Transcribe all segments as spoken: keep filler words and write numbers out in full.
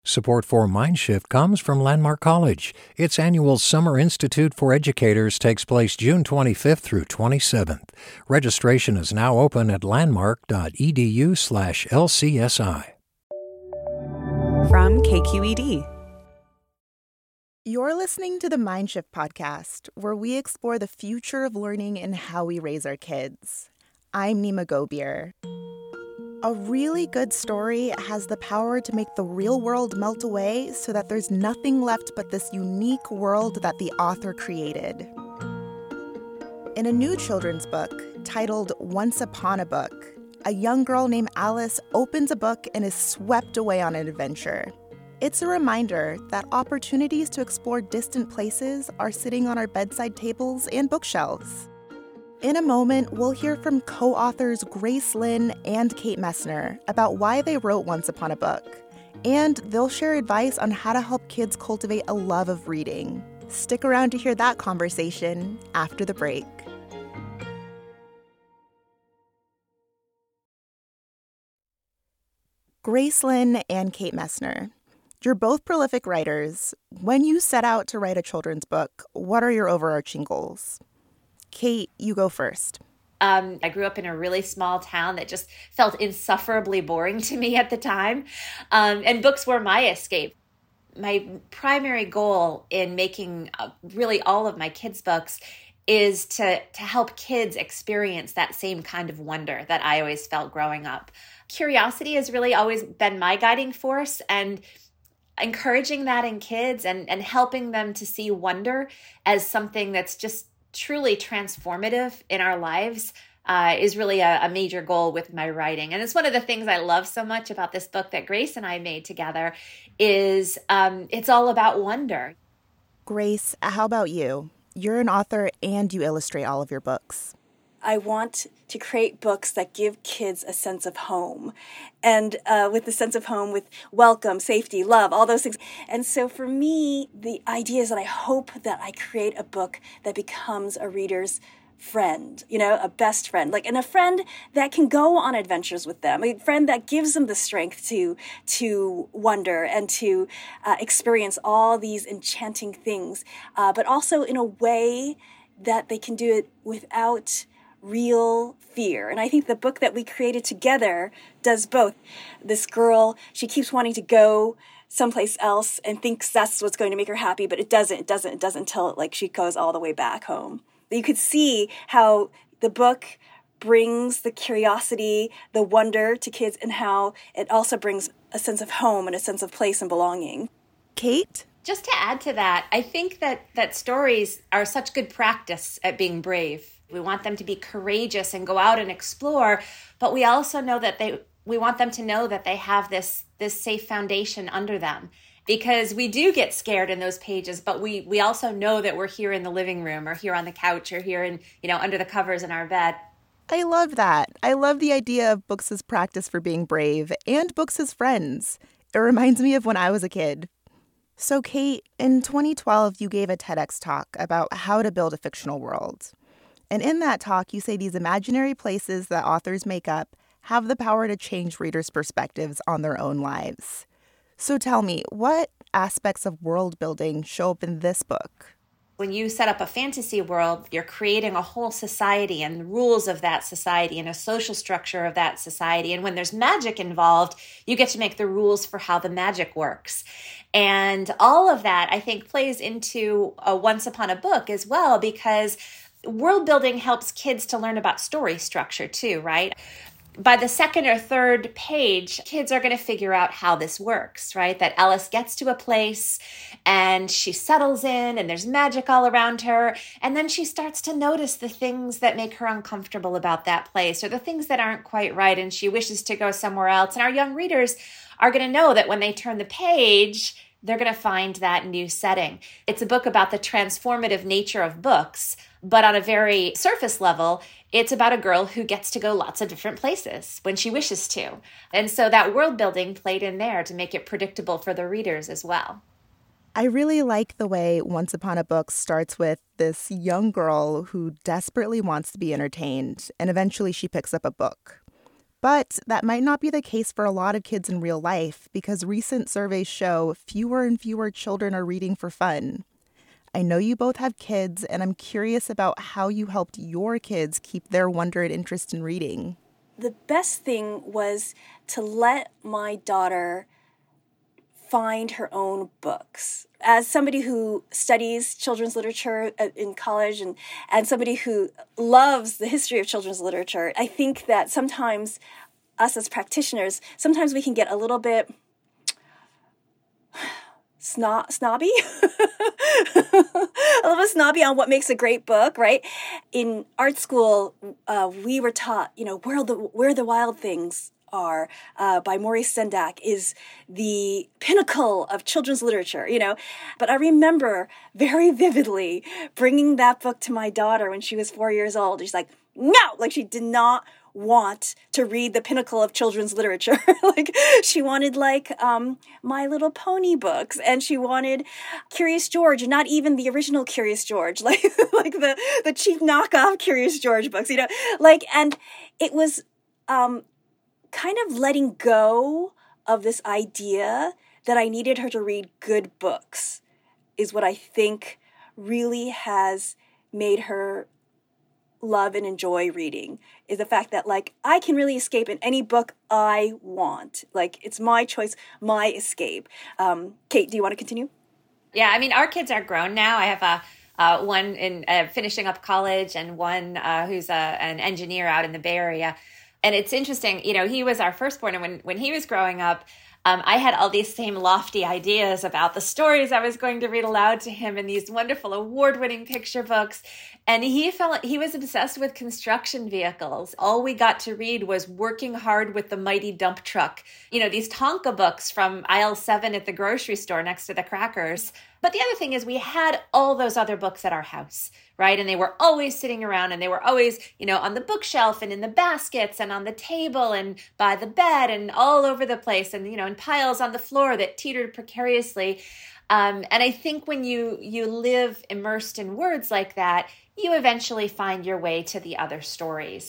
Support for Mindshift comes from Landmark College. Its annual Summer Institute for Educators takes place June twenty-fifth through twenty-seventh. Registration is now open at landmark.edu slash LCSI. From K Q E D. You're listening to the Mindshift podcast, where we explore the future of learning and how we raise our kids. I'm Nima Gobier. A really good story has the power to make the real world melt away so that there's nothing left but this unique world that the author created. In a new children's book titled Once Upon a Book, a young girl named Alice opens a book and is swept away on an adventure. It's a reminder that opportunities to explore distant places are sitting on our bedside tables and bookshelves. In a moment, we'll hear from co-authors Grace Lin and Kate Messner about why they wrote Once Upon a Book, and they'll share advice on how to help kids cultivate a love of reading. Stick around to hear that conversation after the break. Grace Lin and Kate Messner, you're both prolific writers. When you set out to write a children's book, what are your overarching goals? Kate, you go first. Um, I grew up in a really small town that just felt insufferably boring to me at the time, um, and books were my escape. My primary goal in making uh, really all of my kids' books is to, to help kids experience that same kind of wonder that I always felt growing up. Curiosity has really always been my guiding force, and encouraging that in kids and, and helping them to see wonder as something that's just truly transformative in our lives uh, is really a, a major goal with my writing. And it's one of the things I love so much about this book that Grace and I made together is um, it's all about wonder. Grace, how about you? You're an author and you illustrate all of your books. I want to create books that give kids a sense of home, and uh, with the sense of home, with welcome, safety, love, all those things. And so for me, the idea is that I hope that I create a book that becomes a reader's friend, you know, a best friend, like, and a friend that can go on adventures with them, a friend that gives them the strength to to wonder and to uh, experience all these enchanting things, uh, but also in a way that they can do it without real fear. And I think the book that we created together does both. This girl, she keeps wanting to go someplace else and thinks that's what's going to make her happy, but it doesn't, it doesn't, it doesn't until like she goes all the way back home. You could see how the book brings the curiosity, the wonder to kids, and how it also brings a sense of home and a sense of place and belonging. Kate? Just to add to that, I think that, that stories are such good practice at being brave. We want them to be courageous and go out and explore, but we also know that they we want them to know that they have this this safe foundation under them, because we do get scared in those pages, but we we also know that we're here in the living room or here on the couch or here in, you know, under the covers in our bed. I love that. I love the idea of books as practice for being brave and books as friends. It reminds me of when I was a kid. So Kate, in twenty twelve, you gave a TEDx talk about how to build a fictional world. And in that talk, you say these imaginary places that authors make up have the power to change readers' perspectives on their own lives. So tell me, what aspects of world building show up in this book? When you set up a fantasy world, you're creating a whole society and the rules of that society and a social structure of that society. And when there's magic involved, you get to make the rules for how the magic works. And all of that, I think, plays into a Once Upon a Book as well, because world building helps kids to learn about story structure too, right? By the second or third page, kids are going to figure out how this works, right? That Alice gets to a place and she settles in and there's magic all around her. And then she starts to notice the things that make her uncomfortable about that place or the things that aren't quite right. And she wishes to go somewhere else. And our young readers are going to know that when they turn the page, they're going to find that new setting. It's a book about the transformative nature of books, but on a very surface level, it's about a girl who gets to go lots of different places when she wishes to. And so that world building played in there to make it predictable for the readers as well. I really like the way Once Upon a Book starts with this young girl who desperately wants to be entertained, and eventually she picks up a book. But that might not be the case for a lot of kids in real life because recent surveys show fewer and fewer children are reading for fun. I know you both have kids, and I'm curious about how you helped your kids keep their wonder and interest in reading. The best thing was to let my daughter find her own books. As somebody who studies children's literature in college and, and somebody who loves the history of children's literature, I think that sometimes us as practitioners, sometimes we can get a little bit snob, snobby, a little bit snobby on what makes a great book, right? In art school, uh, we were taught, you know, where the where the wild things are uh, by Maurice Sendak is the pinnacle of children's literature, you know. But I remember very vividly bringing that book to my daughter when she was four years old. She's like, no, like she did not want to read the pinnacle of children's literature. Like she wanted like um, My Little Pony books, and she wanted Curious George, and not even the original Curious George, like like the the cheap knockoff Curious George books, you know. Like, and it was um, kind of letting go of this idea that I needed her to read good books is what I think really has made her love and enjoy reading, is the fact that like I can really escape in any book I want. Like it's my choice, my escape. Um, Kate, do you want to continue? Yeah, I mean, our kids are grown now. I have a uh, one in uh, finishing up college and one uh, who's a, an engineer out in the Bay Area. And it's interesting, you know, he was our firstborn, and when, when he was growing up, Um, I had all these same lofty ideas about the stories I was going to read aloud to him in these wonderful award-winning picture books. And he felt he was obsessed with construction vehicles. All we got to read was Working Hard with the Mighty Dump Truck. You know, these Tonka books from aisle seven at the grocery store next to the crackers. But the other thing is we had all those other books at our house, right? And they were always sitting around, and they were always, you know, on the bookshelf and in the baskets and on the table and by the bed and all over the place, and, you know, in piles on the floor that teetered precariously. Um, and I think when you you live immersed in words like that, you eventually find your way to the other stories.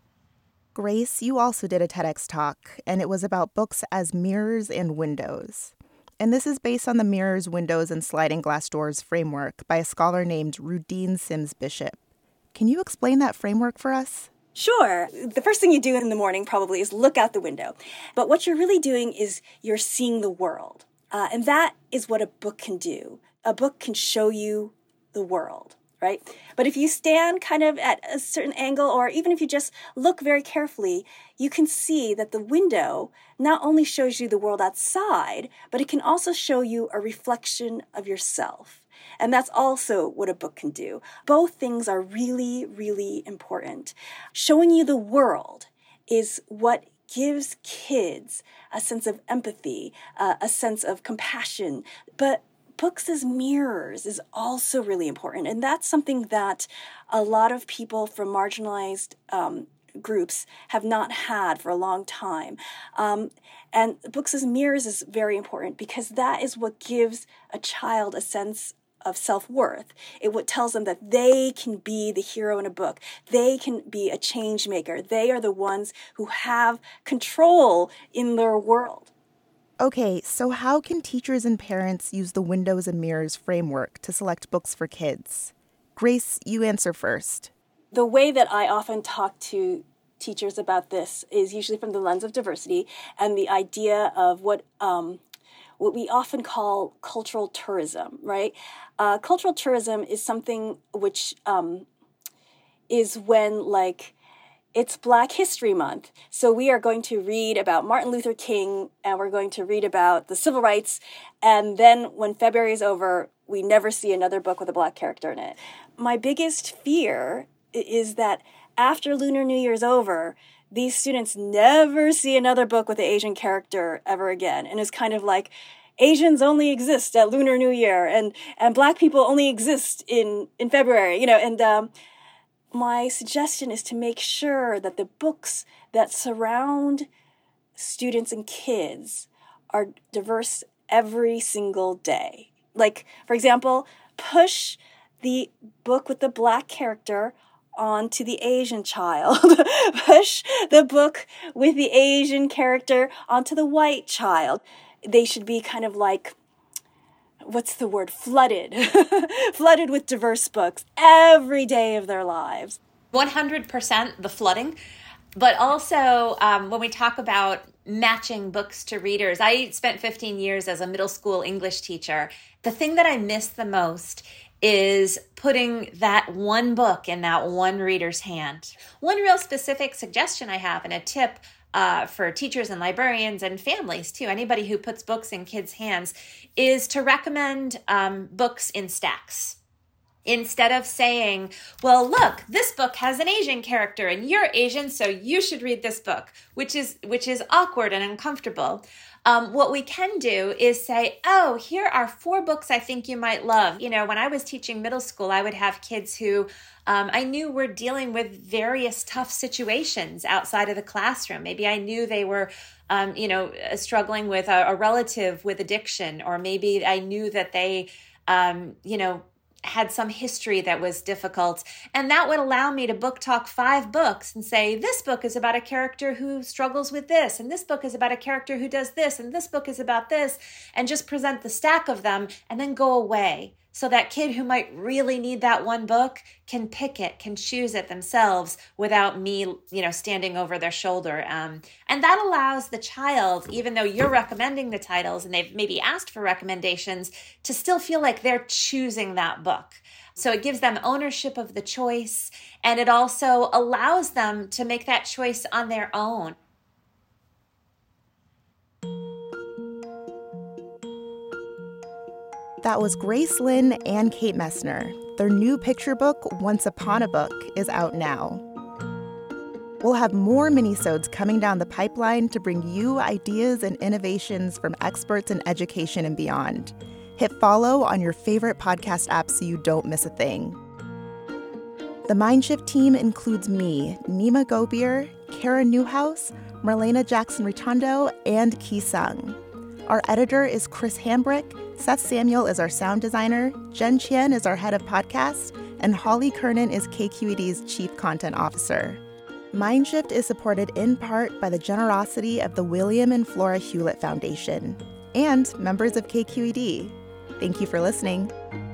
Grace, you also did a TEDx talk, and it was about books as mirrors and windows. And this is based on the Mirrors, Windows, and Sliding Glass Doors framework by a scholar named Rudine Sims Bishop. Can you explain that framework for us? Sure. The first thing you do in the morning probably is look out the window. But what you're really doing is you're seeing the world. Uh, and that is what a book can do. A book can show you the world, right? But if you stand kind of at a certain angle, or even if you just look very carefully, you can see that the window not only shows you the world outside, but it can also show you a reflection of yourself. And that's also what a book can do. Both things are really, really important. Showing you the world is what gives kids a sense of empathy, uh, a sense of compassion. But books as mirrors is also really important. And that's something that a lot of people from marginalized um, groups have not had for a long time. Um, and books as mirrors is very important because that is what gives a child a sense of self-worth. It what tells them that they can be the hero in a book. They can be a change maker. They are the ones who have control in their world. Okay, so how can teachers and parents use the Windows and Mirrors framework to select books for kids? Grace, you answer first. The way that I often talk to teachers about this is usually from the lens of diversity and the idea of what um, what we often call cultural tourism, right? Uh, cultural tourism is something which um, is when, like, it's Black History Month. So we are going to read about Martin Luther King, and we're going to read about the civil rights. And then when February is over, we never see another book with a Black character in it. My biggest fear is that after Lunar New Year's over, these students never see another book with an Asian character ever again. And it's kind of like Asians only exist at Lunar New Year, and, and Black people only exist in, in February, you know, and um, my suggestion is to make sure that the books that surround students and kids are diverse every single day. Like, for example, push the book with the Black character onto the Asian child. Push the book with the Asian character onto the white child. They should be kind of like, what's the word, flooded, flooded with diverse books every day of their lives. one hundred percent the flooding. But also, um, when we talk about matching books to readers, I spent fifteen years as a middle school English teacher. The thing that I miss the most is putting that one book in that one reader's hand. One real specific suggestion I have and a tip uh, for teachers and librarians and families too, anybody who puts books in kids' hands, is to recommend um, books in stacks. Instead of saying, well, look, this book has an Asian character and you're Asian, so you should read this book, which is which is awkward and uncomfortable. Um, what we can do is say, oh, here are four books I think you might love. You know, when I was teaching middle school, I would have kids who um, I knew were dealing with various tough situations outside of the classroom. Maybe I knew they were, um, you know, struggling with a, a relative with addiction, or maybe I knew that they, um, you know, had some history that was difficult. And that would allow me to book talk five books and say, this book is about a character who struggles with this, and this book is about a character who does this, and this book is about this, and just present the stack of them and then go away. So that kid who might really need that one book can pick it, can choose it themselves without me, you know, standing over their shoulder. Um, and that allows the child, even though you're recommending the titles and they've maybe asked for recommendations, to still feel like they're choosing that book. So it gives them ownership of the choice, and it also allows them to make that choice on their own. That was Grace Lin and Kate Messner. Their new picture book, Once Upon a Book, is out now. We'll have more minisodes coming down the pipeline to bring you ideas and innovations from experts in education and beyond. Hit follow on your favorite podcast app so you don't miss a thing. The Mindshift team includes me, Nima Gobier, Kara Newhouse, Marlena Jackson-Ritondo, and Ki Sung. Our editor is Chris Hambrick, Seth Samuel is our sound designer, Jen Chien is our head of podcast, and Holly Kernan is K Q E D's chief content officer. Mindshift is supported in part by the generosity of the William and Flora Hewlett Foundation and members of K Q E D. Thank you for listening.